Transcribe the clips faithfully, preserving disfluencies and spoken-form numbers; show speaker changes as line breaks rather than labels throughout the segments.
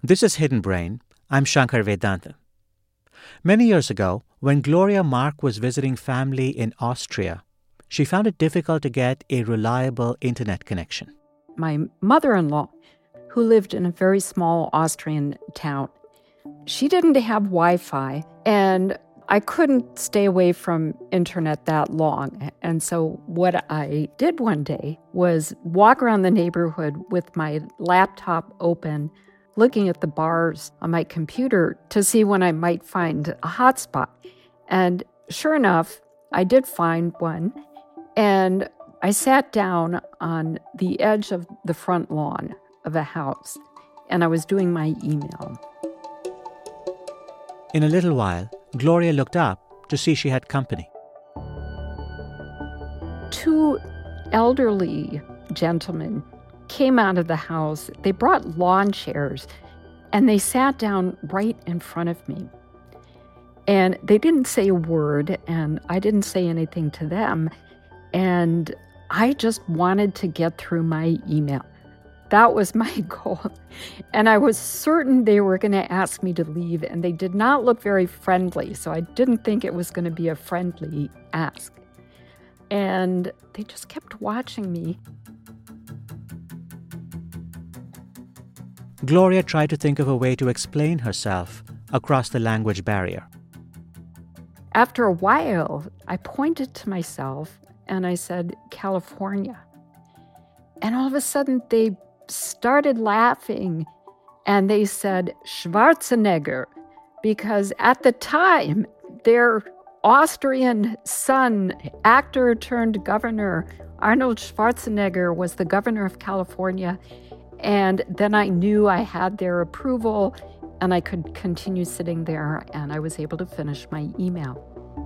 This is Hidden Brain. I'm Shankar Vedantam. Many years ago, when Gloria Mark was visiting family in Austria, she found it difficult to get a reliable internet connection.
My mother-in-law, who lived in a very small Austrian town, she didn't have Wi-Fi, and I couldn't stay away from internet that long. And so what I did one day was walk around the neighborhood with my laptop open, looking at the bars on my computer to see when I might find a hotspot. And sure enough, I did find one. And I sat down on the edge of the front lawn of a house, and I was doing my email.
In a little while, Gloria looked up to see she had company.
Two elderly gentlemen came out of the house. They brought lawn chairs, and they sat down right in front of me. And they didn't say a word, and I didn't say anything to them. And I just wanted to get through my email. That was my goal. And I was certain they were going to ask me to leave, and they did not look very friendly, so I didn't think it was going to be a friendly ask. And they just kept watching me.
Gloria tried to think of a way to explain herself across the language barrier.
After a while, I pointed to myself and I said, California. And all of a sudden, they started laughing, and they said Schwarzenegger, because at the time, their Austrian son, actor turned governor, Arnold Schwarzenegger, was the governor of California. And then I knew I had their approval, and I could continue sitting there, and I was able to finish my email.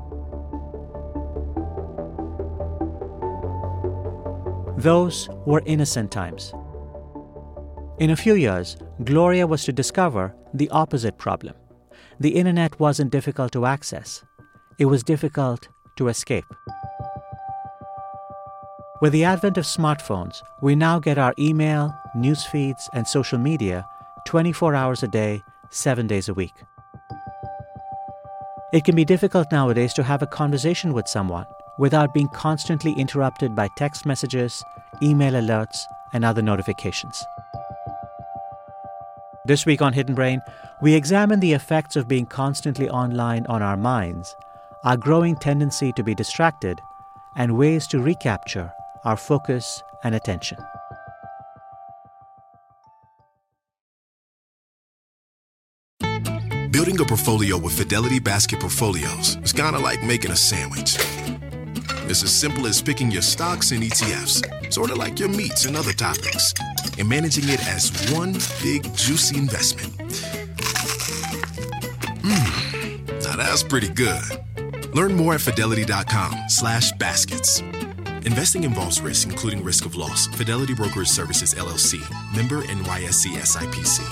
Those were innocent times. In a few years, Gloria was to discover the opposite problem. The internet wasn't difficult to access. It was difficult to escape. With the advent of smartphones, we now get our email, news feeds, and social media twenty-four hours a day, seven days a week. It can be difficult nowadays to have a conversation with someone without being constantly interrupted by text messages, email alerts, and other notifications. This week on Hidden Brain, we examine the effects of being constantly online on our minds, our growing tendency to be distracted, and ways to recapture our focus and attention.
Building a portfolio with Fidelity Basket Portfolios is kind of like making a sandwich. It's as simple as picking your stocks and E T Fs, sort of like your meats and other toppings, and managing it as one big, juicy investment. Mmm, now that's pretty good. Learn more at fidelity.com slash baskets. Investing involves risk, including risk of loss. Fidelity Brokerage Services, L L C. Member N Y S E S I P C.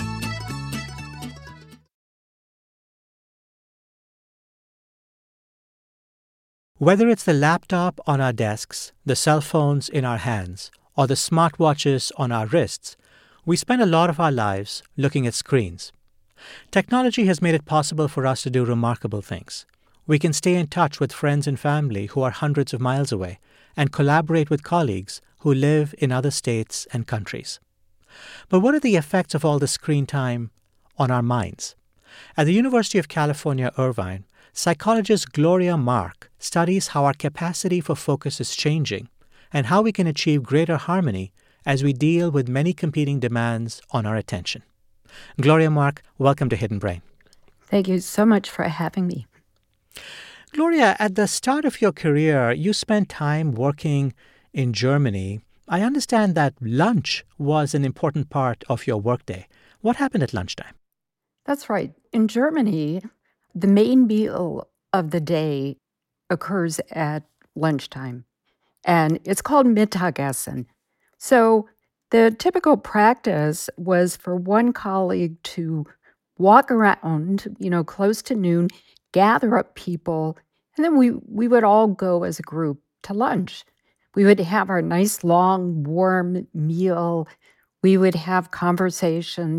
Whether it's the laptop on our desks, the cell phones in our hands, or the smartwatches on our wrists, we spend a lot of our lives looking at screens. Technology has made it possible for us to do remarkable things. We can stay in touch with friends and family who are hundreds of miles away and collaborate with colleagues who live in other states and countries. But what are the effects of all the screen time on our minds? At the University of California, Irvine, psychologist Gloria Mark studies how our capacity for focus is changing and how we can achieve greater harmony as we deal with many competing demands on our attention. Gloria Mark, welcome to Hidden Brain.
Thank you so much for having me.
Gloria, at the start of your career, you spent time working in Germany. I understand that lunch was an important part of your workday. What happened at lunchtime?
That's right. In Germany, the main meal of the day occurs at lunchtime, and it's called Mittagessen. So the typical practice was for one colleague to walk around, you know, close to noon, gather up people, and then we, we would all go as a group to lunch. We would have our nice, long, warm meal. We would have conversations.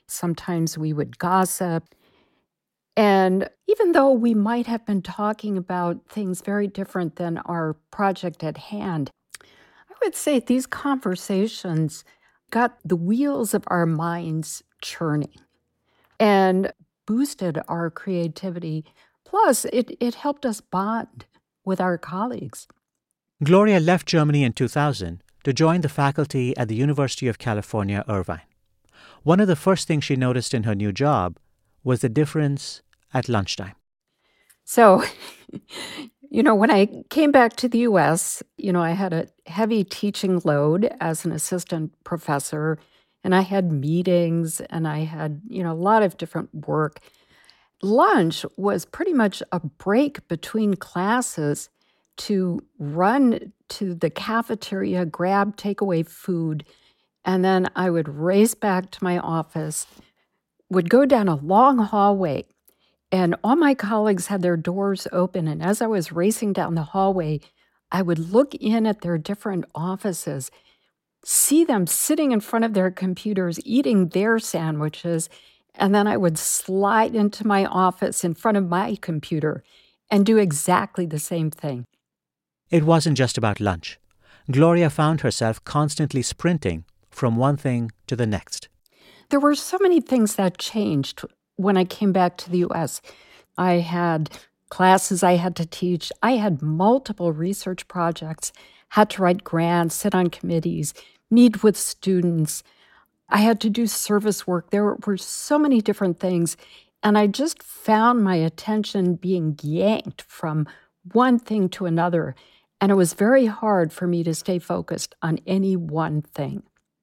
Sometimes we would gossip. And even though we might have been talking about things very different than our project at hand, I would say these conversations got the wheels of our minds churning and boosted our creativity. Plus, it, it helped us bond with our colleagues.
Gloria left Germany in two thousand to join the faculty at the University of California, Irvine. One of the first things she noticed in her new job was the difference at lunchtime.
So, you know, when I came back to the U S, you know, I had a heavy teaching load as an assistant professor, and I had meetings, and I had, you know, a lot of different work. Lunch was pretty much a break between classes to run to the cafeteria, grab takeaway food, and then I would race back to my office, would go down a long hallway, and all my colleagues had their doors open. And as I was racing down the hallway, I would look in at their different offices, see them sitting in front of their computers, eating their sandwiches, and then I would slide into my office in front of my computer and do exactly the same thing.
It wasn't just about lunch. Gloria found herself constantly sprinting from one thing to the next.
There were so many things that changed when I came back to the U S. I had classes I had to teach. I had multiple research projects, had to write grants, sit on committees, meet with students. I had to do service work. There were so many different things. And I just found my attention being yanked from one thing to another. And it was very hard for me to stay focused on any one thing.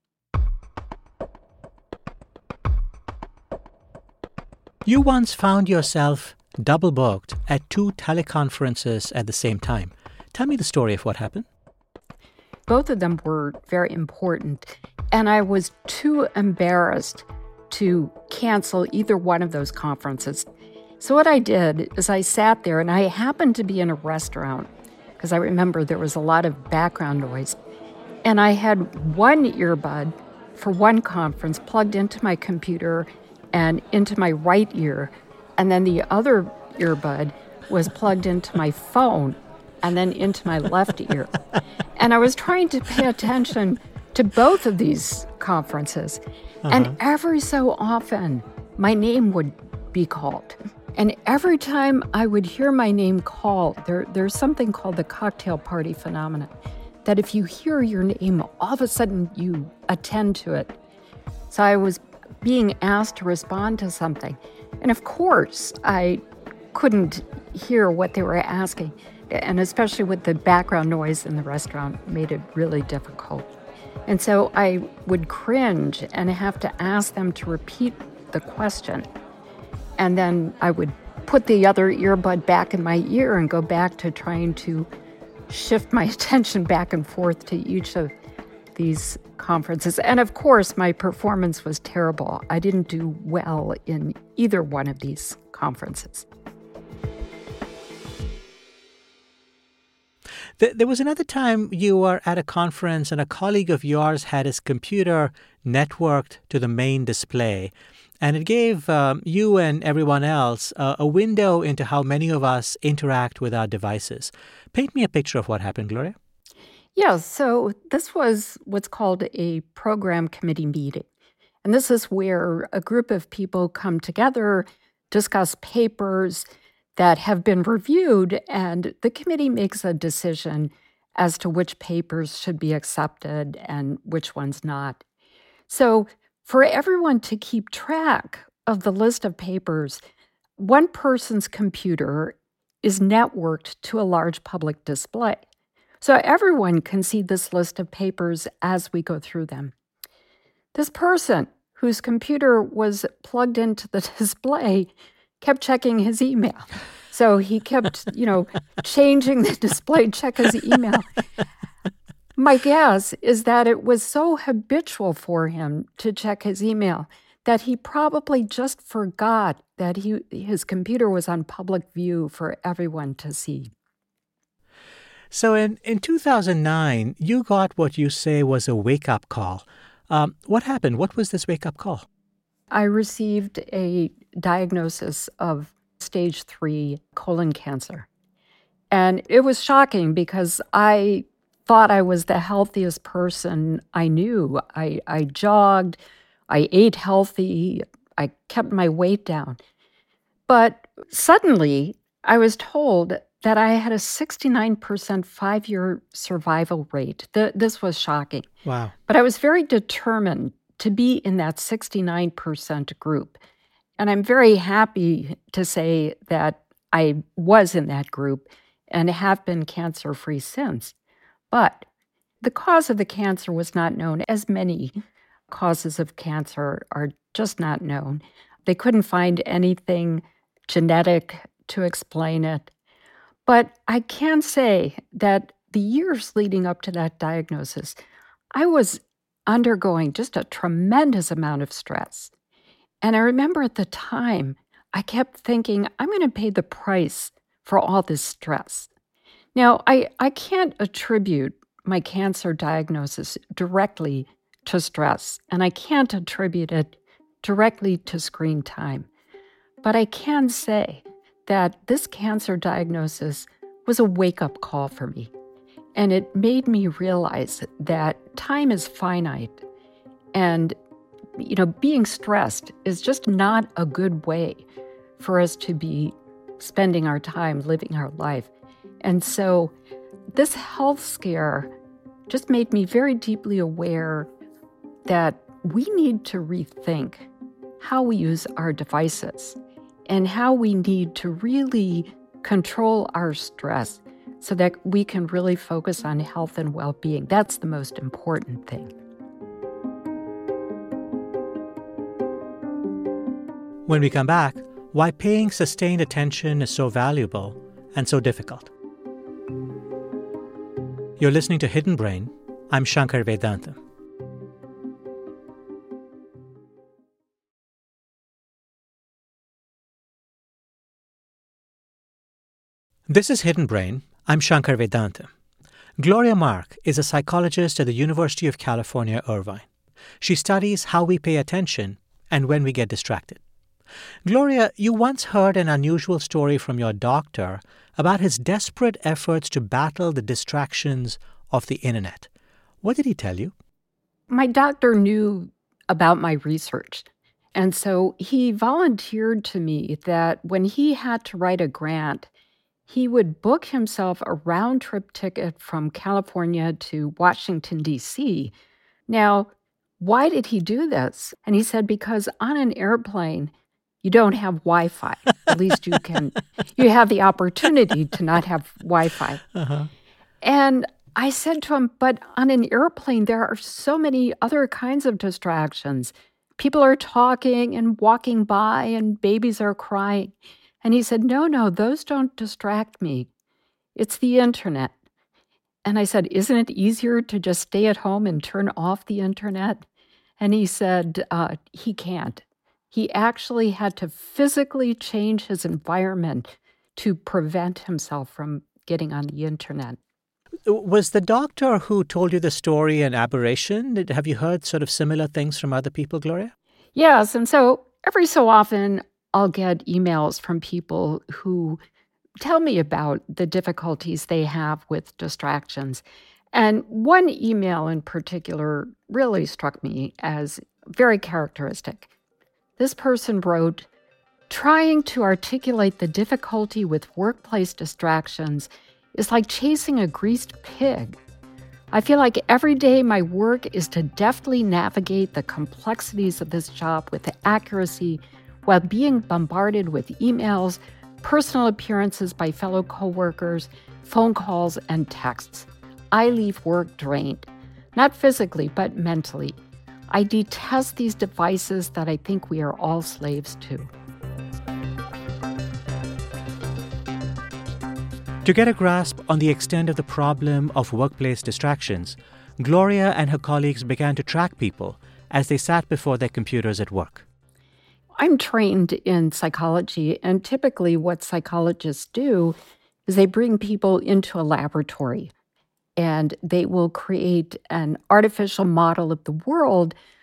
You once found yourself double-booked at two teleconferences at the same time. Tell me the story of what happened.
Both of them were very important, and I was too embarrassed to cancel either one of those conferences. So what I did is I sat there, and I happened to be in a restaurant, because I remember there was a lot of background noise, and I had one earbud for one conference plugged into my computer and into my right ear, and then the other earbud was plugged into my phone and then into my left ear. And I was trying to pay attention to both of these conferences. Uh-huh. And every so often, my name would be called. And every time I would hear my name called, there, there's something called the cocktail party phenomenon, that if you hear your name, all of a sudden you attend to it. So I was being asked to respond to something. And of course, I couldn't hear what they were asking. And especially with the background noise in the restaurant made it really difficult. And so I would cringe and have to ask them to repeat the question. And then I would put the other earbud back in my ear and go back to trying to shift my attention back and forth to each of these conferences. And of course, my performance was terrible. I didn't do well in either one of these conferences.
There was another time you were at a conference and a colleague of yours had his computer networked to the main display, and it gave um, you and everyone else uh, a window into how many of us interact with our devices. Paint me a picture of what happened, Gloria.
Yeah, so this was what's called a program committee meeting. And this is where a group of people come together, discuss papers that have been reviewed, and the committee makes a decision as to which papers should be accepted and which ones not. So for everyone to keep track of the list of papers, one person's computer is networked to a large public display. So everyone can see this list of papers as we go through them. This person whose computer was plugged into the display kept checking his email. So he kept, you know, changing the display, check his email. My guess is that it was so habitual for him to check his email that he probably just forgot that he his computer was on public view for everyone to see.
So in, in two thousand nine, you got what you say was a wake-up call. Um, what happened? What was this wake-up call?
I received a diagnosis of stage three colon cancer. And it was shocking because I thought I was the healthiest person I knew. I, I jogged, I ate healthy, I kept my weight down. But suddenly, I was told that I had a sixty-nine percent five-year survival rate. Th- this was shocking.
Wow.
But I was very determined to be in that sixty-nine percent group. And I'm very happy to say that I was in that group and have been cancer-free since. But the cause of the cancer was not known, as many causes of cancer are just not known. They couldn't find anything genetic to explain it. But I can say that the years leading up to that diagnosis, I was undergoing just a tremendous amount of stress. And I remember at the time, I kept thinking, I'm going to pay the price for all this stress. Now, I, I can't attribute my cancer diagnosis directly to stress, and I can't attribute it directly to screen time. But I can say that this cancer diagnosis was a wake-up call for me. And it made me realize that time is finite. And, you know, being stressed is just not a good way for us to be spending our time, living our life. And so this health scare just made me very deeply aware that we need to rethink how we use our devices and how we need to really control our stress so that we can really focus on health and well-being. That's the most important thing.
When we come back, why paying sustained attention is so valuable and so difficult. You're listening to Hidden Brain. I'm Shankar Vedantam. This is Hidden Brain. I'm Shankar Vedantam. Gloria Mark is a psychologist at the University of California, Irvine. She studies how we pay attention and when we get distracted. Gloria, you once heard an unusual story from your doctor about his desperate efforts to battle the distractions of the internet. What did he tell you?
My doctor knew about my research. And so he volunteered to me that when he had to write a grant, he would book himself a round-trip ticket from California to Washington, D C. Now, why did he do this? And he said, because on an airplane, you don't have Wi-Fi. At least you can, you have the opportunity to not have Wi-Fi. Uh-huh. And I said to him, but on an airplane, there are so many other kinds of distractions. People are talking and walking by and babies are crying. And he said, no, no, those don't distract me. It's the internet. And I said, isn't it easier to just stay at home and turn off the internet? And he said, uh, he can't. He actually had to physically change his environment to prevent himself from getting on the internet.
Was the doctor who told you the story an aberration? Did, have you heard sort of similar things from other people, Gloria?
Yes, and so every so often I'll get emails from people who tell me about the difficulties they have with distractions. And one email in particular really struck me as very characteristic. This person wrote, trying to articulate the difficulty with workplace distractions is like chasing a greased pig. I feel like every day my work is to deftly navigate the complexities of this job with accuracy while being bombarded with emails, personal appearances by fellow coworkers, phone calls, and texts. I leave work drained, not physically, but mentally. I detest these devices that I think we are all slaves to.
To get a grasp on the extent of the problem of workplace distractions, Gloria and her colleagues began to track people as they sat before their computers at work.
I'm trained in psychology, and typically what psychologists do is they bring people into a laboratory, and they will create an artificial model of the world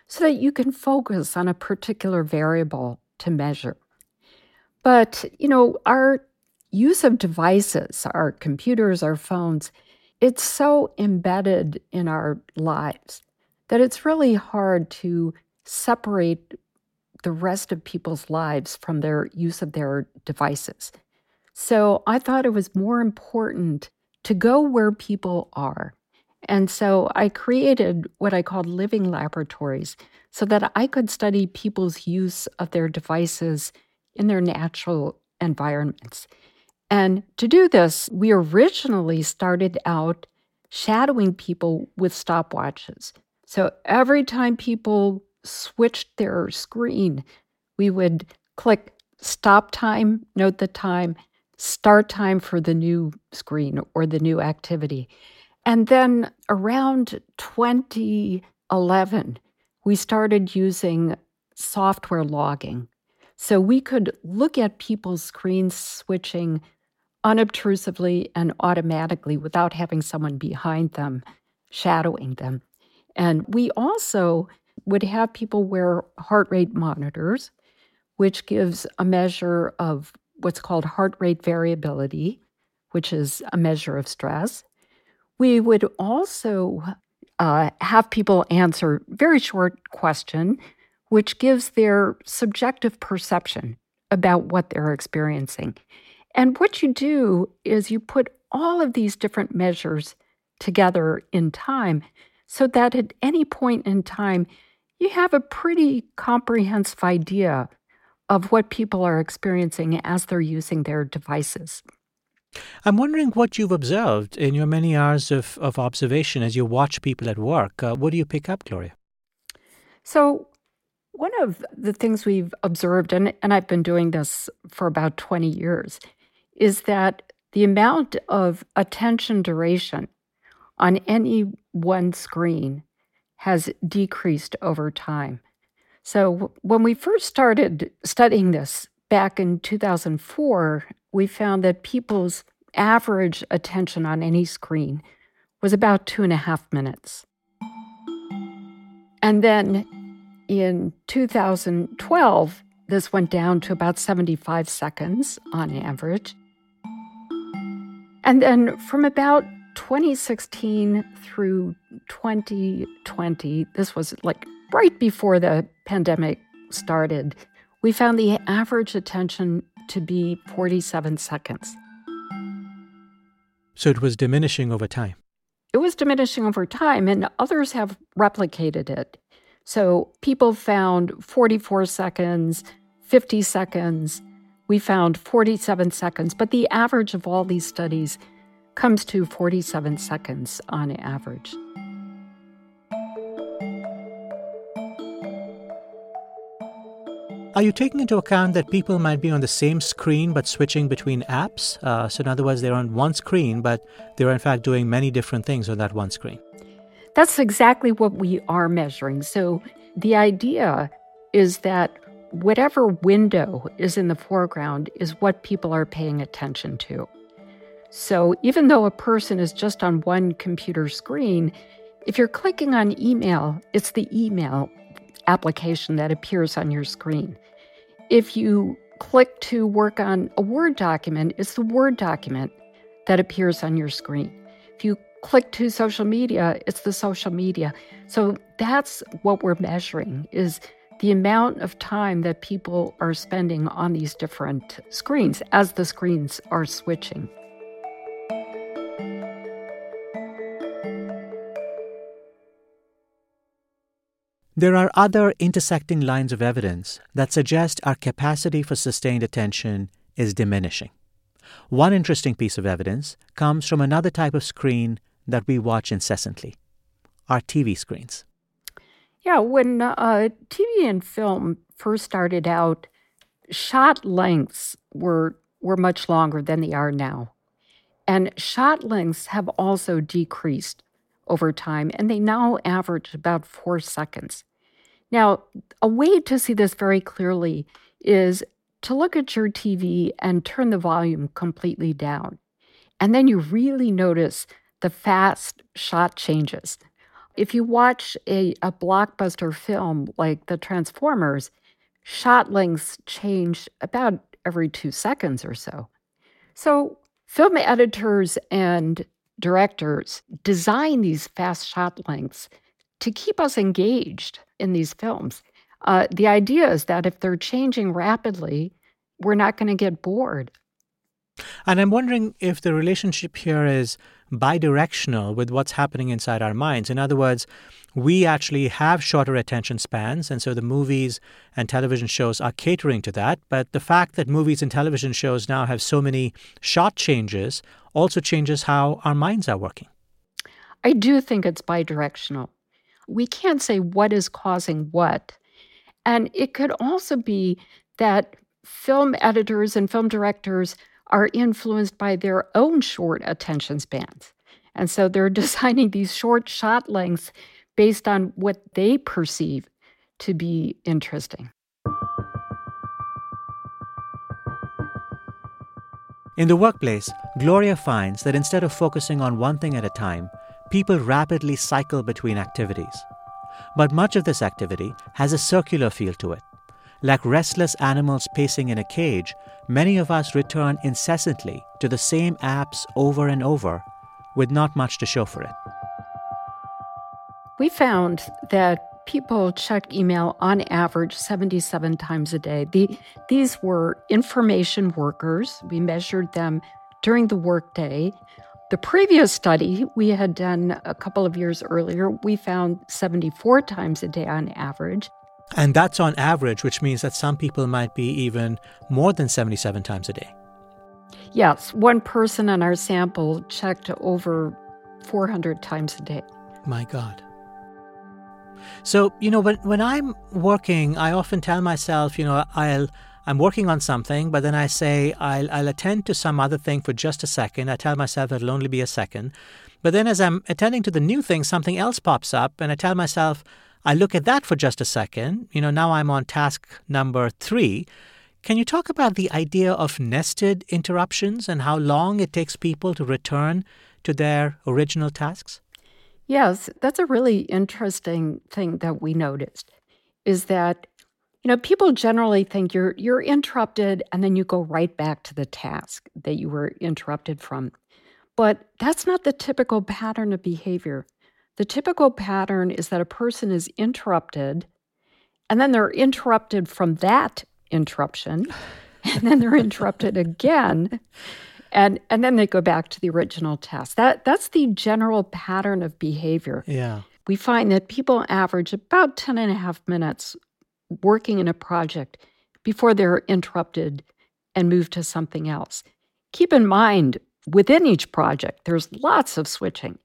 so that you can focus on a particular variable to measure. But, you know, our use of devices, our computers, our phones, it's so embedded in our lives that it's really hard to separate the rest of people's lives from their use of their devices. So I thought it was more important to go where people are. And so I created what I called living laboratories so that I could study people's use of their devices in their natural environments. And to do this, we originally started out shadowing people with stopwatches. So every time people switched their screen, we would click stop time, note the time, start time for the new screen or the new activity. And then around twenty eleven, we started using software logging. So we could look at people's screens switching unobtrusively and automatically without having someone behind them shadowing them. And we also would have people wear heart rate monitors, which gives a measure of what's called heart rate variability, which is a measure of stress. We would also uh, have people answer a very short question, which gives their subjective perception about what they're experiencing. And what you do is you put all of these different measures together in time so that at any point in time, you have a pretty comprehensive idea of what people are experiencing as they're using their devices.
I'm wondering what you've observed in your many hours of, of observation as you watch people at work. Uh, what do you pick up, Gloria?
So one of the things we've observed, and, and I've been doing this for about twenty years, is that the amount of attention duration on any one screen has decreased over time. So when we first started studying this back in two thousand four, we found that people's average attention on any screen was about two and a half minutes. And then in two thousand twelve, this went down to about seventy-five seconds on average. And then from about twenty sixteen through twenty twenty, this was like right before the pandemic started, we found the average attention to be forty-seven seconds.
So it was diminishing over time.
It was diminishing over time, and others have replicated it. So people found forty-four seconds, fifty seconds. We found forty-seven seconds, but the average of all these studies comes to forty-seven seconds on average.
Are you taking into account that people might be on the same screen but switching between apps? Uh, so in other words, they're on one screen, but they're in fact doing many different things on that one screen.
That's exactly what we are measuring. So the idea is that whatever window is in the foreground is what people are paying attention to. So even though a person is just on one computer screen, if you're clicking on email, it's the email application that appears on your screen. If you click to work on a Word document, it's the Word document that appears on your screen. If you click to social media, it's the social media. So that's what we're measuring, is the amount of time that people are spending on these different screens as the screens are switching.
There are other intersecting lines of evidence that suggest our capacity for sustained attention is diminishing. One interesting piece of evidence comes from another type of screen that we watch incessantly, our T V screens.
Yeah, when uh, T V and film first started out, shot lengths were, were much longer than they are now. And shot lengths have also decreased over time, and they now average about four seconds. Now, a way to see this very clearly is to look at your T V and turn the volume completely down. And then you really notice the fast shot changes. if you watch a, a blockbuster film like the Transformers, shot lengths change about every two seconds or so. So film editors and directors design these fast shot lengths to keep us engaged in these films. Uh, the idea is that if they're changing rapidly, we're not going to get bored.
And I'm wondering if the relationship here is bidirectional with what's happening inside our minds. In other words, we actually have shorter attention spans, and so the movies and television shows are catering to that. But the fact that movies and television shows now have so many shot changes also changes how our minds are working.
I do think it's bidirectional. We can't say what is causing what. And it could also be that film editors and film directors are influenced by their own short attention spans. And so they're designing these short shot lengths based on what they perceive to be interesting.
In the workplace, Gloria finds that instead of focusing on one thing at a time, people rapidly cycle between activities. But much of this activity has a circular feel to it. Like restless animals pacing in a cage, many of us return incessantly to the same apps over and over, with not much to show for it.
We found that people check email on average seventy-seven times a day. The, these were information workers. We measured them during the workday. The previous study we had done a couple of years earlier, we found seventy-four times a day on average.
And that's on average, which means that some people might be even more than seventy-seven times a day.
Yes, one person in our sample checked over four hundred times a day.
My God. So, you know, when, when I'm working, I often tell myself, you know, I'll, I'm working on something, but then I say I'll, I'll attend to some other thing for just a second. I tell myself it'll only be a second. But then as I'm attending to the new thing, something else pops up, and I tell myself, I look at that for just a second. You know, now I'm on task number three. Can you talk about the idea of nested interruptions and how long it takes people to return to their original tasks?
Yes, that's a really interesting thing that we noticed, is that, you know, people generally think you're you're interrupted and then you go right back to the task that you were interrupted from. But that's not the typical pattern of behavior. The typical pattern is that a person is interrupted, and then they're interrupted from that interruption, and then they're interrupted again, and, and then they go back to the original task. That, that's the general pattern of behavior.
Yeah.
We find that people average about ten and a half minutes working in a project before they're interrupted and move to something else. Keep in mind, within each project, there's lots of switching.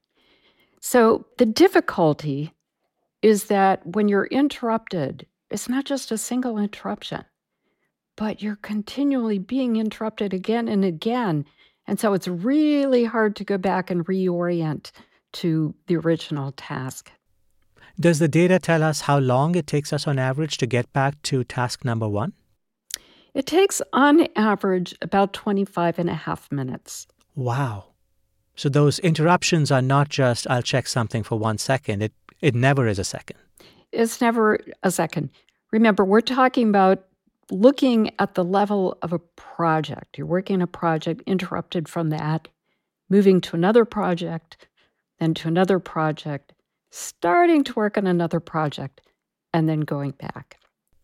So the difficulty is that when you're interrupted, it's not just a single interruption, but you're continually being interrupted again and again. And so it's really hard to go back and reorient to the original task.
Does the data tell us how long it takes us on average to get back to task number one?
It takes on average about twenty-five and a half minutes.
Wow. So those interruptions are not just, I'll check something for one second. It it never is a second.
It's never a second. Remember, we're talking about looking at the level of a project. You're working a project, interrupted from that, moving to another project, then to another project, starting to work on another project, and then going back.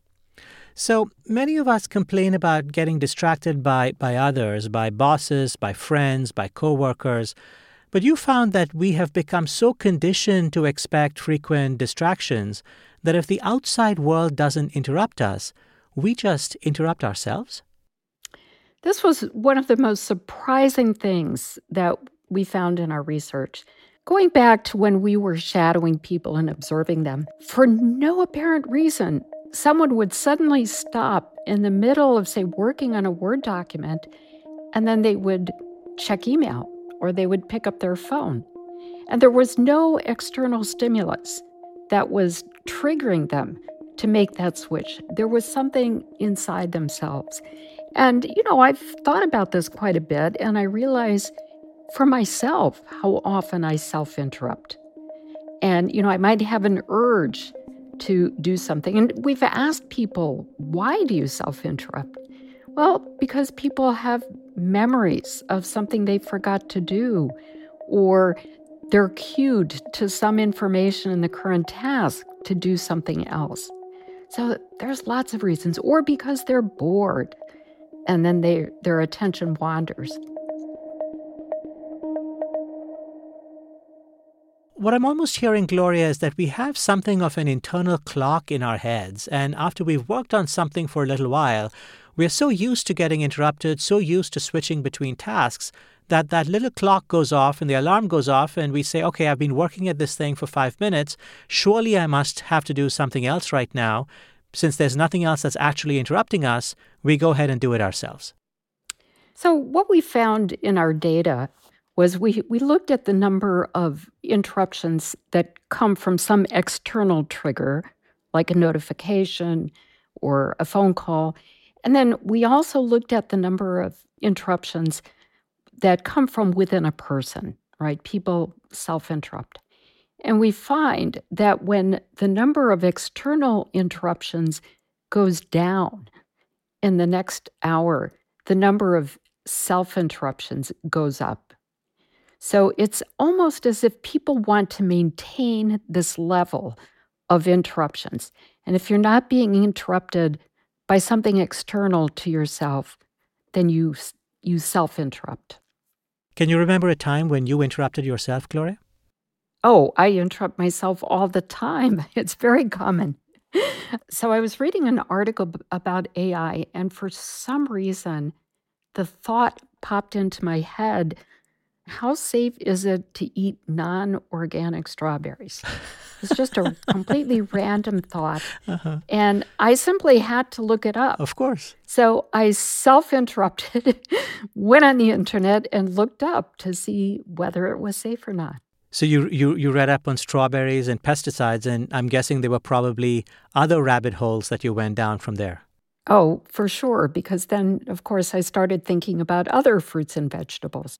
So many of us complain about getting distracted by, by others, by bosses, by friends, by coworkers. But you found that we have become so conditioned to expect frequent distractions that if the outside world doesn't interrupt us, we just interrupt ourselves?
This was one of the most surprising things that we found in our research. Going back to when we were shadowing people and observing them, for no apparent reason, someone would suddenly stop in the middle of, say, working on a Word document, and then they would check email or they would pick up their phone. And there was no external stimulus that was triggering them to make that switch. There was something inside themselves. And, you know, I've thought about this quite a bit, and I realize for myself how often I self-interrupt. And, you know, I might have an urge to do something. And we've asked people, why do you self-interrupt? Well, because people have memories of something they forgot to do, or they're cued to some information in the current task to do something else. So there's lots of reasons. Or because they're bored, and then they, their attention wanders.
What I'm almost hearing, Gloria, is that we have something of an internal clock in our heads. And after we've worked on something for a little while, we're so used to getting interrupted, so used to switching between tasks, that that little clock goes off and the alarm goes off and we say, okay, I've been working at this thing for five minutes. Surely I must have to do something else right now. Since there's nothing else that's actually interrupting us, we go ahead and do it ourselves.
So what we found in our data was we, we looked at the number of interruptions that come from some external trigger, like a notification or a phone call. And then we also looked at the number of interruptions that come from within a person, right? People self-interrupt. And we find that when the number of external interruptions goes down in the next hour, the number of self-interruptions goes up. So it's almost as if people want to maintain this level of interruptions. And if you're not being interrupted by something external to yourself, then you you self-interrupt.
Can you remember a time when you interrupted yourself, Gloria?
Oh, I interrupt myself all the time. It's very common. So I was reading an article b- about A I, and for some reason, the thought popped into my head, how safe is it to eat non-organic strawberries? It's just a completely random thought.
Uh-huh.
And I simply had to look it up.
Of course.
So I self-interrupted, went on the internet and looked up to see whether it was safe or not.
So you, you, you read up on strawberries and pesticides, and I'm guessing there were probably other rabbit holes that you went down from there.
Oh, for sure, because then, of course, I started thinking about other fruits and vegetables.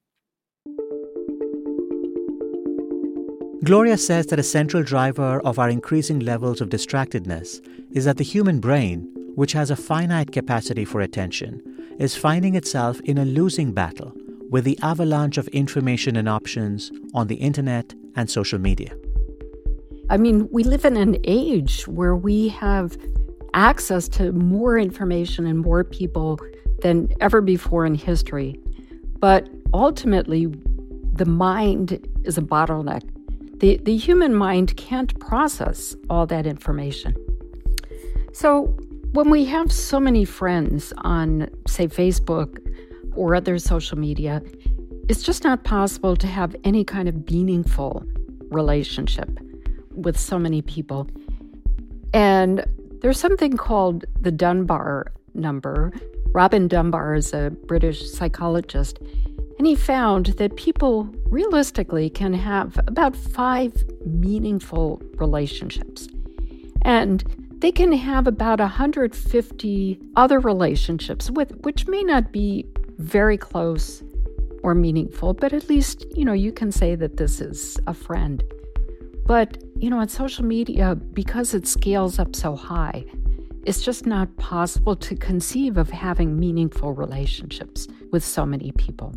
Gloria says that a central driver of our increasing levels of distractedness is that the human brain, which has a finite capacity for attention, is finding itself in a losing battle with the avalanche of information and options on the internet and social media.
I mean, we live in an age where we have access to more information and more people than ever before in history. But ultimately, the mind is a bottleneck. The, the human mind can't process all that information. So when we have so many friends on, say, Facebook or other social media, it's just not possible to have any kind of meaningful relationship with so many people. And there's something called the Dunbar number. Robin Dunbar is a British psychologist, and he found that people realistically can have about five meaningful relationships. And they can have about one hundred fifty other relationships, with which may not be very close or meaningful, but at least, you know, you can say that this is a friend. But, you know, on social media, because it scales up so high, it's just not possible to conceive of having meaningful relationships with so many people.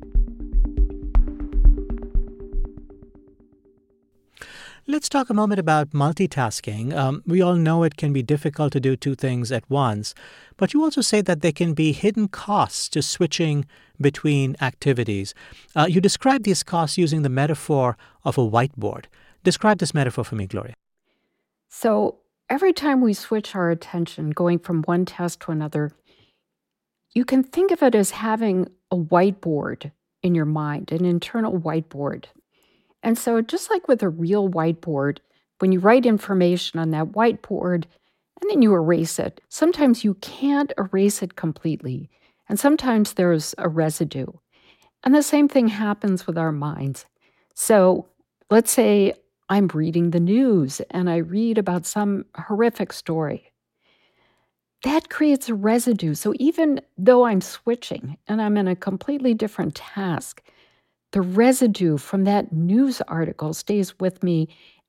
Let's talk a moment about multitasking. Um, we all know it can be difficult to do two things at once, but you also say that there can be hidden costs to switching between activities. Uh, you describe these costs using the metaphor of a whiteboard. Describe this metaphor for me, Gloria.
So every time we switch our attention, going from one task to another, you can think of it as having a whiteboard in your mind, an internal whiteboard. And so just like with a real whiteboard, when you write information on that whiteboard and then you erase it, sometimes you can't erase it completely. And sometimes there's a residue. And the same thing happens with our minds. So let's say I'm reading the news and I read about some horrific story. That creates a residue. So even though I'm switching and I'm in a completely different task, the residue from that news article stays with me,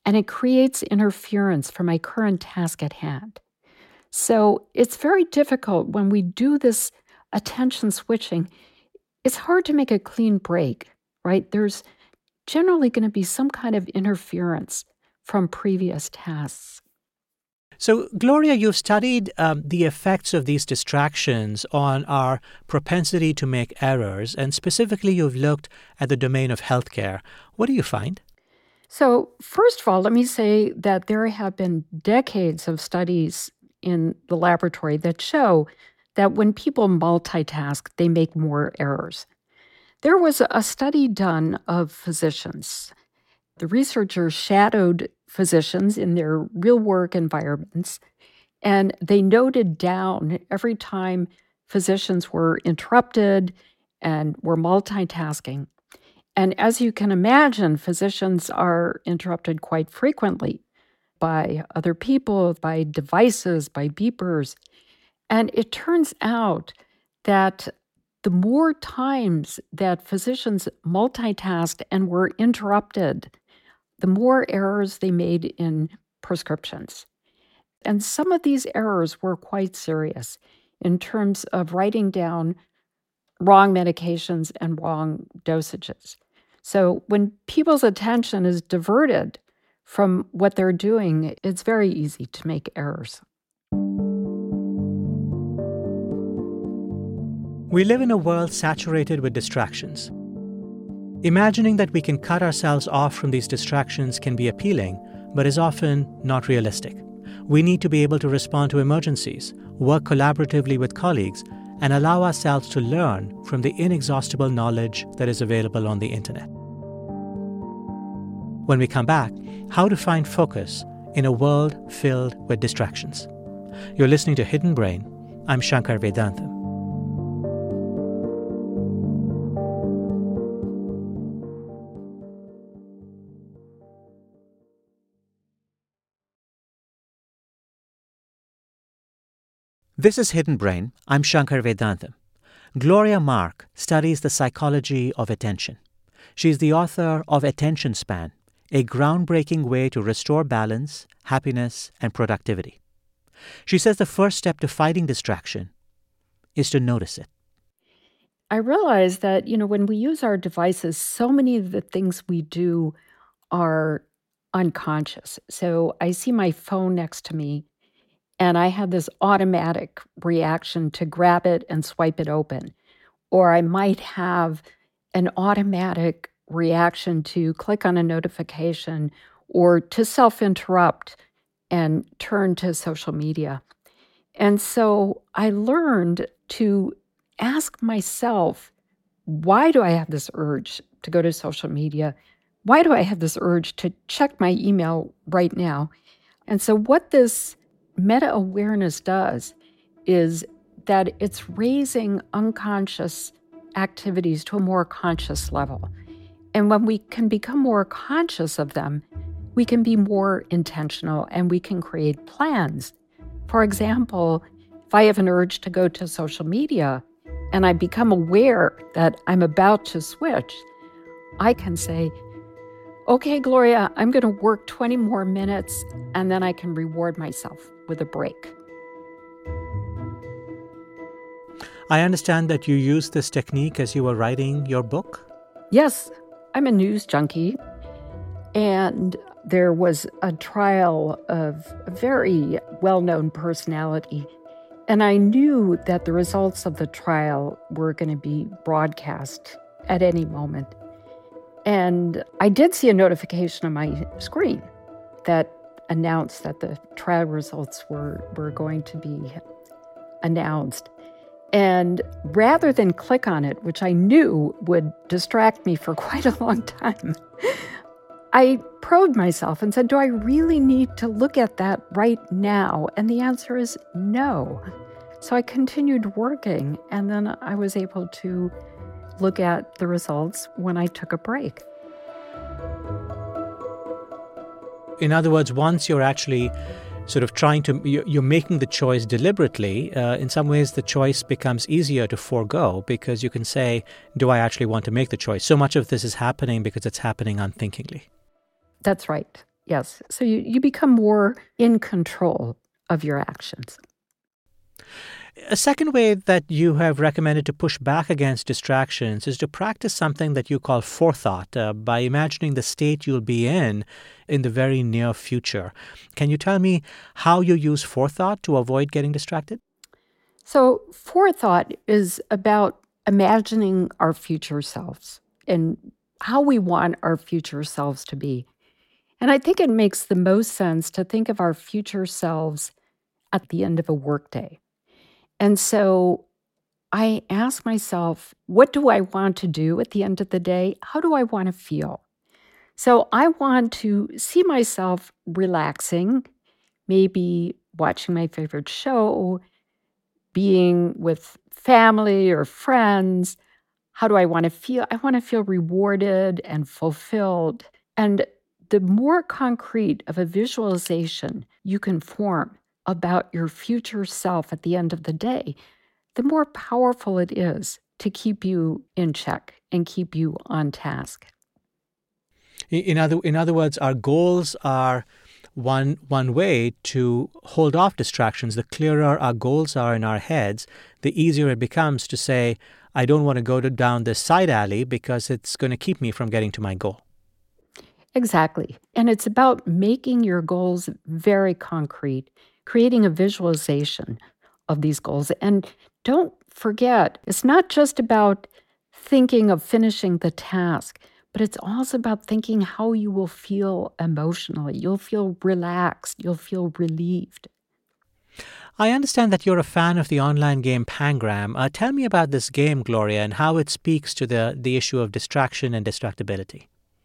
and it creates interference from my current task at hand. So it's very difficult when we do this attention switching. It's hard to make a clean break, right? There's generally going to be some kind of interference from previous tasks.
So, Gloria, you've studied um, the effects of these distractions on our propensity to make errors, and specifically you've looked at the domain of healthcare. What do you find?
So, first of all, let me say that there have been decades of studies in the laboratory that show that when people multitask, they make more errors. There was a study done of physicians. The researchers shadowed physicians in their real work environments, and they noted down every time physicians were interrupted and were multitasking. And as you can imagine, physicians are interrupted quite frequently by other people, by devices, by beepers. And it turns out that the more times that physicians multitasked and were interrupted, the more errors they made in prescriptions. And some of these errors were quite serious in terms of writing down wrong medications and wrong dosages. So when people's attention is diverted from what they're doing, it's very easy to make errors.
We live in a world saturated with distractions. Imagining that we can cut ourselves off from these distractions can be appealing, but is often not realistic. We need to be able to respond to emergencies, work collaboratively with colleagues, and allow ourselves to learn from the inexhaustible knowledge that is available on the internet. When we come back, how to find focus in a world filled with distractions. You're listening to Hidden Brain. I'm Shankar Vedantam. This is Hidden Brain. I'm Shankar Vedantam. Gloria Mark studies the psychology of attention. She's the author of Attention Span, a groundbreaking way to restore balance, happiness, and productivity. She says the first step to fighting distraction is to notice it.
I realize that, you know, when we use our devices, so many of the things we do are unconscious. So I see my phone next to me, and I have this automatic reaction to grab it and swipe it open. Or I might have an automatic reaction to click on a notification or to self-interrupt and turn to social media. And so I learned to ask myself, why do I have this urge to go to social media? Why do I have this urge to check my email right now? And so what this meta-awareness does is that it's raising unconscious activities to a more conscious level. And when we can become more conscious of them, we can be more intentional and we can create plans. For example, if I have an urge to go to social media and I become aware that I'm about to switch, I can say, okay, Gloria, I'm going to work twenty more minutes and then I can reward myself with a break.
I understand that you used this technique as you were writing your book?
Yes, I'm a news junkie. And there was a trial of a very well-known personality. And I knew that the results of the trial were going to be broadcast at any moment. And I did see a notification on my screen that announced that the trial results were, were going to be announced. And rather than click on it, which I knew would distract me for quite a long time, I probed myself and said, do I really need to look at that right now? And the answer is no. So I continued working, and then I was able to look at the results when I took a break.
In other words, once you're actually sort of trying to, you're making the choice deliberately, uh, in some ways the choice becomes easier to forego because you can say, do I actually want to make the choice? So much of this is happening because it's happening unthinkingly.
That's right. Yes. So you, you become more in control of your actions.
A second way that you have recommended to push back against distractions is to practice something that you call forethought uh, by imagining the state you'll be in in the very near future. Can you tell me how you use forethought to avoid getting distracted?
So forethought is about imagining our future selves and how we want our future selves to be. And I think it makes the most sense to think of our future selves at the end of a workday. And so I ask myself, what do I want to do at the end of the day? How do I want to feel? So I want to see myself relaxing, maybe watching my favorite show, being with family or friends. How do I want to feel? I want to feel rewarded and fulfilled. And the more concrete of a visualization you can form about your future self at the end of the day, the more powerful it is to keep you in check and keep you on task.
In other, in other words, our goals are one, one way to hold off distractions. The clearer our goals are in our heads, the easier it becomes to say, I don't want to go to, down this side alley because it's going to keep me from getting to my goal.
Exactly. And it's about making your goals very concrete, creating a visualization of these goals. And don't forget, it's not just about thinking of finishing the task, but it's also about thinking how you will feel emotionally. You'll feel relaxed. You'll feel relieved.
I understand that you're a fan of the online game Pangram. Uh, tell me about this game, Gloria, and how it speaks to the, the issue of distraction and distractibility.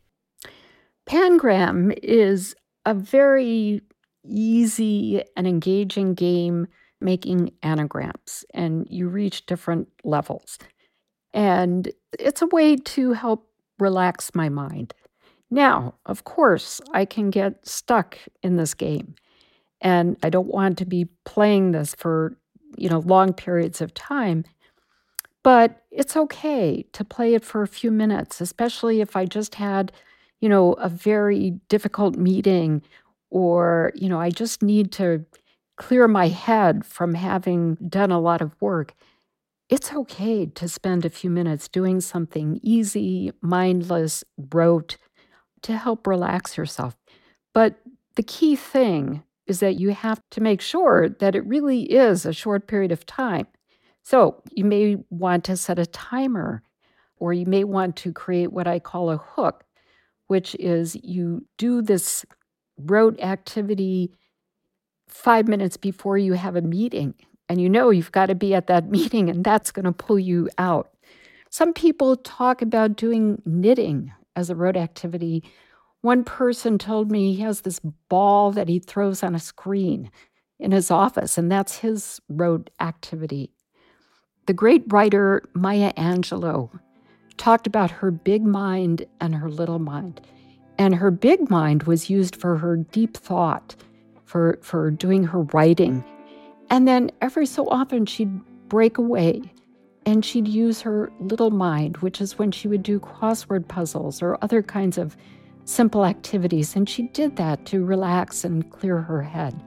Pangram is a very easy and engaging game making anagrams, and you reach different levels. And it's a way to help relax my mind. Now, of course, I can get stuck in this game, and I don't want to be playing this for, you know, long periods of time. But it's okay to play it for a few minutes, especially if I just had, you know, a very difficult meeting, or, you know, I just need to clear my head from having done a lot of work. It's okay to spend a few minutes doing something easy, mindless, rote to help relax yourself. But the key thing is that you have to make sure that it really is a short period of time. So you may want to set a timer, or you may want to create what I call a hook, which is you do this rote activity five minutes before you have a meeting. And you know you've got to be at that meeting, and that's going to pull you out. Some people talk about doing knitting as a rote activity. One person told me he has this ball that he throws on a screen in his office, and that's his rote activity. The great writer Maya Angelou talked about her big mind and her little mind. And her big mind was used for her deep thought, for, for doing her writing. And then every so often she'd break away and she'd use her little mind, which is when she would do crossword puzzles or other kinds of simple activities. And she did that to relax and clear her head.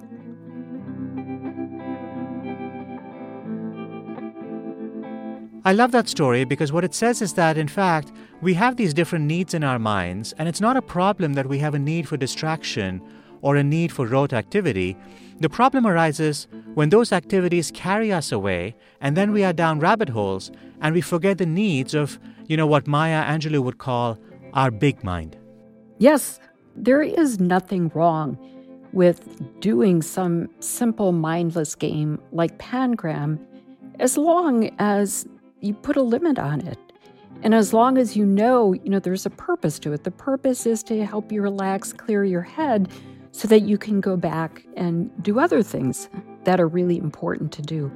I love that story because what it says is that, in fact, we have these different needs in our minds, and it's not a problem that we have a need for distraction or a need for rote activity. The problem arises when those activities carry us away, and then we are down rabbit holes, and we forget the needs of, you know, what Maya Angelou would call our big mind.
Yes, there is nothing wrong with doing some simple mindless game like Pangram, as long as you put a limit on it. And as long as you know, you know, there's a purpose to it. The purpose is to help you relax, clear your head so that you can go back and do other things that are really important to do.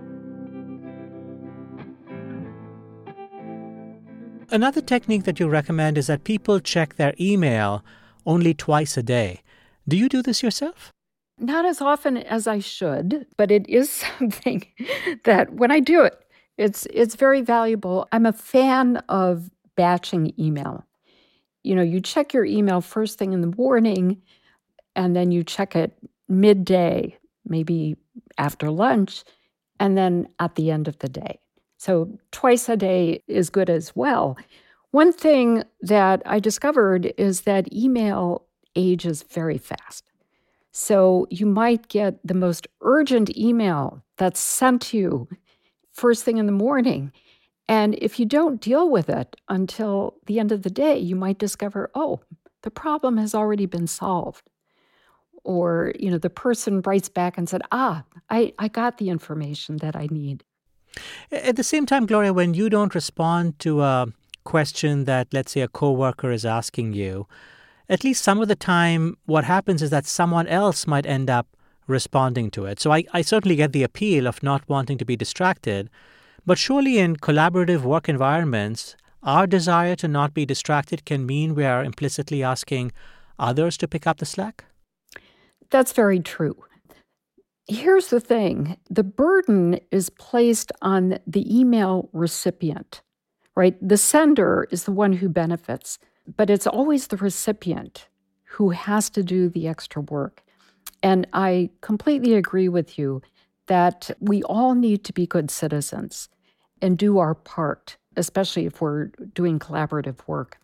Another technique that you recommend is that people check their email only twice a day. Do you do this yourself?
Not as often as I should, but it is something that when I do it, It's it's very valuable. I'm a fan of batching email. You know, you check your email first thing in the morning, and then you check it midday, maybe after lunch, and then at the end of the day. So twice a day is good as well. One thing that I discovered is that email ages very fast. So you might get the most urgent email that's sent to you first thing in the morning. And if you don't deal with it until the end of the day, you might discover, oh, the problem has already been solved. Or, you know, the person writes back and said, ah, I, I got the information that I need.
At the same time, Gloria, when you don't respond to a question that, let's say, a coworker is asking you, at least some of the time, what happens is that someone else might end up responding to it. So I, I certainly get the appeal of not wanting to be distracted. But surely in collaborative work environments, our desire to not be distracted can mean we are implicitly asking others to pick up the slack?
That's very true. Here's the thing. The burden is placed on the email recipient, right? The sender is the one who benefits, but it's always the recipient who has to do the extra work. And I completely agree with you that we all need to be good citizens and do our part, especially if we're doing collaborative work.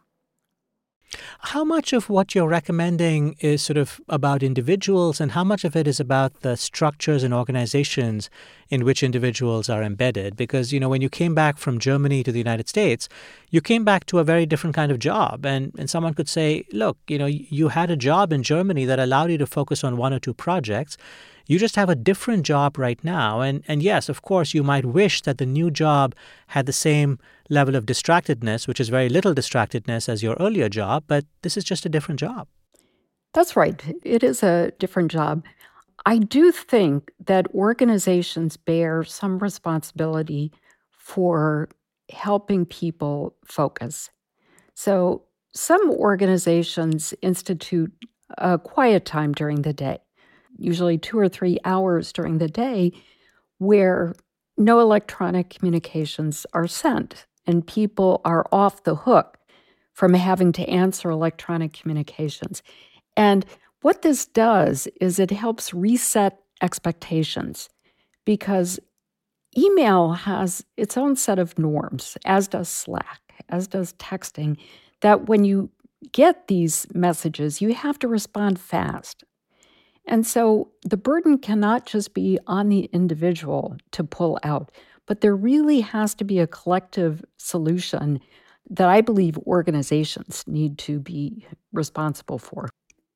How much of what you're recommending is sort of about individuals, and how much of it is about the structures and organizations in which individuals are embedded? Because, you know, when you came back from Germany to the United States, you came back to a very different kind of job. And, and someone could say, look, you know, you had a job in Germany that allowed you to focus on one or two projects. You just have a different job right now. And, and yes, of course, you might wish that the new job had the same level of distractedness, which is very little distractedness as your earlier job, but this is just a different job.
That's right. It is a different job. I do think that organizations bear some responsibility for helping people focus. So some organizations institute a quiet time during the day, usually two or three hours during the day, where no electronic communications are sent and people are off the hook from having to answer electronic communications. And what this does is it helps reset expectations, because email has its own set of norms, as does Slack, as does texting, that when you get these messages, you have to respond fast. And so the burden cannot just be on the individual to pull out, but there really has to be a collective solution that I believe organizations need to be responsible for.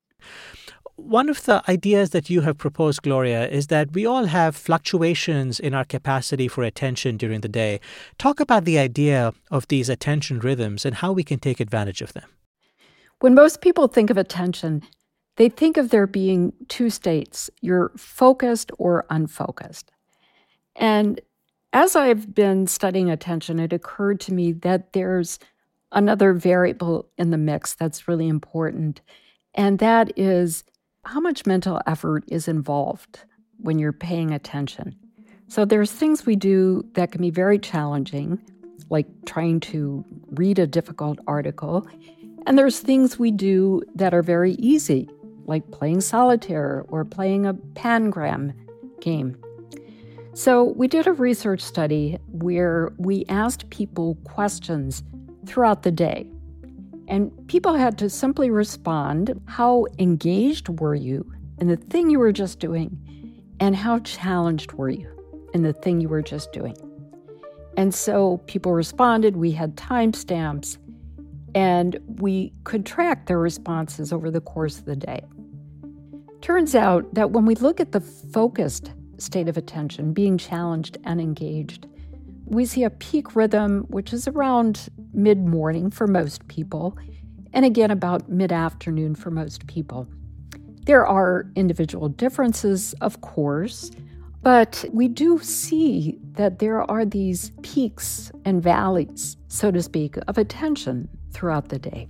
One of the ideas that you have proposed, Gloria, is that we all have fluctuations in our capacity for attention during the day. Talk about the idea of these attention rhythms and how we can take advantage of them.
When most people think of attention, they think of there being two states. You're focused or unfocused. And as I've been studying attention, it occurred to me that there's another variable in the mix that's really important, and that is how much mental effort is involved when you're paying attention. So there's things we do that can be very challenging, like trying to read a difficult article, and there's things we do that are very easy, like playing solitaire or playing a pangram game. So we did a research study where we asked people questions throughout the day. And people had to simply respond, how engaged were you in the thing you were just doing? And how challenged were you in the thing you were just doing? And so people responded, we had timestamps, and we could track their responses over the course of the day. Turns out that when we look at the focused state of attention, being challenged and engaged, we see a peak rhythm, which is around mid-morning for most people, and again about mid-afternoon for most people. There are individual differences, of course, but we do see that there are these peaks and valleys, so to speak, of attention throughout the day.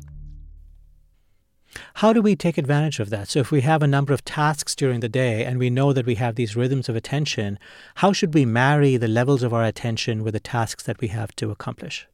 How do we take advantage of that? So if we have a number of tasks during the day and we know that we have these rhythms of attention, how should we marry the levels of our attention with the tasks that we have to accomplish?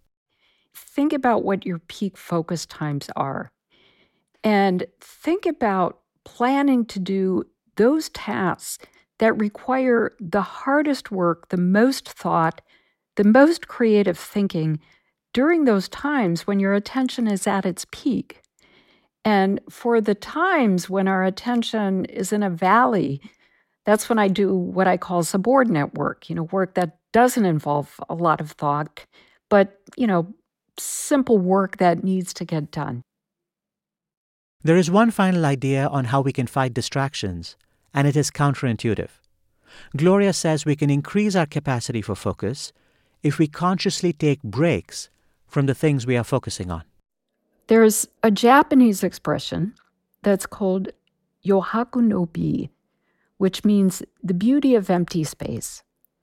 Think about what your peak focus times are, and think about planning to do those tasks that require the hardest work, the most thought, the most creative thinking during those times when your attention is at its peak. And for the times when our attention is in a valley, that's when I do what I call subordinate work, you know, work that doesn't involve a lot of thought, but, you know, simple work that needs to get done.
There is one final idea on how we can fight distractions, and it is counterintuitive. Gloria says we can increase our capacity for focus if we consciously take breaks from the things we are focusing on.
There's a Japanese expression that's called yohaku no bi, which means the beauty of empty space.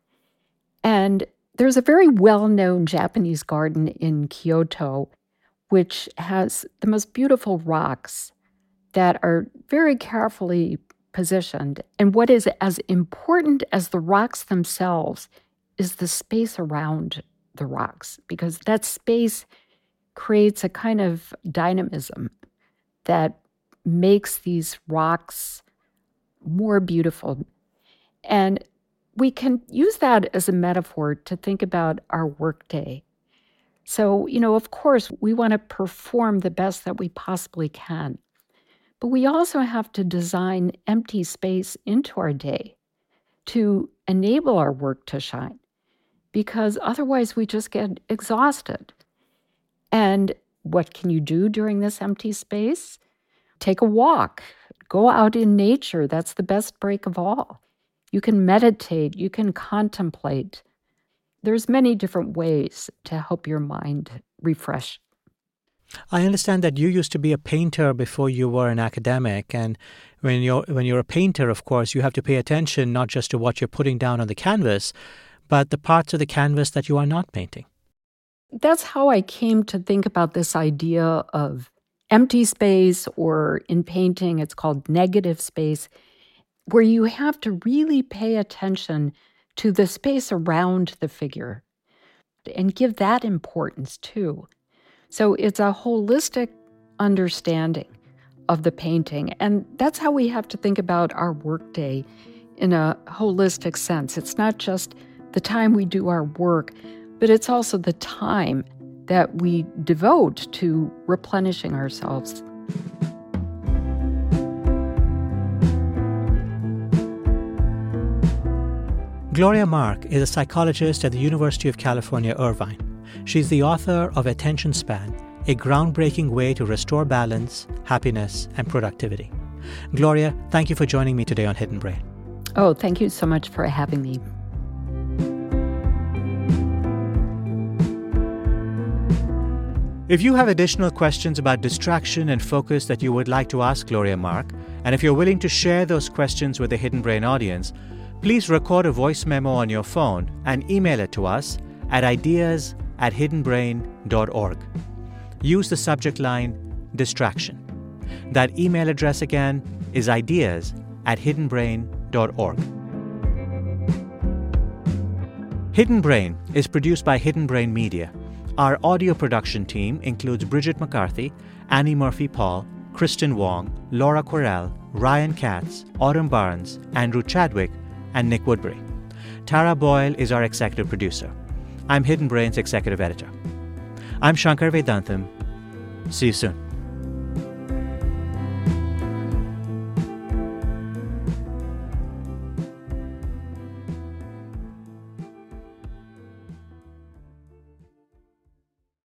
And there's a very well-known Japanese garden in Kyoto, which has the most beautiful rocks that are very carefully positioned. And what is as important as the rocks themselves is the space around the rocks, because that space creates a kind of dynamism that makes these rocks more beautiful. And we can use that as a metaphor to think about our workday. So, you know, of course, we want to perform the best that we possibly can. But we also have to design empty space into our day to enable our work to shine, because otherwise we just get exhausted. And what can you do during this empty space? Take a walk. Go out in nature. That's the best break of all. You can meditate. You can contemplate. There's many different ways to help your mind refresh.
I understand that you used to be a painter before you were an academic, and when you're when you're a painter, of course, you have to pay attention not just to what you're putting down on the canvas, but the parts of the canvas that you are not painting.
That's how I came to think about this idea of empty space, or in painting, it's called negative space, where you have to really pay attention to the space around the figure and give that importance too. So it's a holistic understanding of the painting. And that's how we have to think about our workday in a holistic sense. It's not just the time we do our work, but it's also the time that we devote to replenishing ourselves.
Gloria Mark is a psychologist at the University of California, Irvine. She's the author of Attention Span, a groundbreaking way to restore balance, happiness, and productivity. Gloria, thank you for joining me today on Hidden Brain.
Oh, thank you so much for having me.
If you have additional questions about distraction and focus that you would like to ask Gloria Mark, and if you're willing to share those questions with the Hidden Brain audience, please record a voice memo on your phone and email it to us at ideas at hidden brain dot org. Use the subject line, distraction. That email address again is ideas at hidden brain dot org. Hidden Brain is produced by Hidden Brain Media. Our audio production team includes Bridget McCarthy, Annie Murphy-Paul, Kristen Wong, Laura Querelle, Ryan Katz, Autumn Barnes, Andrew Chadwick, and Nick Woodbury. Tara Boyle is our executive producer. I'm Hidden Brain's executive editor. I'm Shankar Vedantam. See you soon.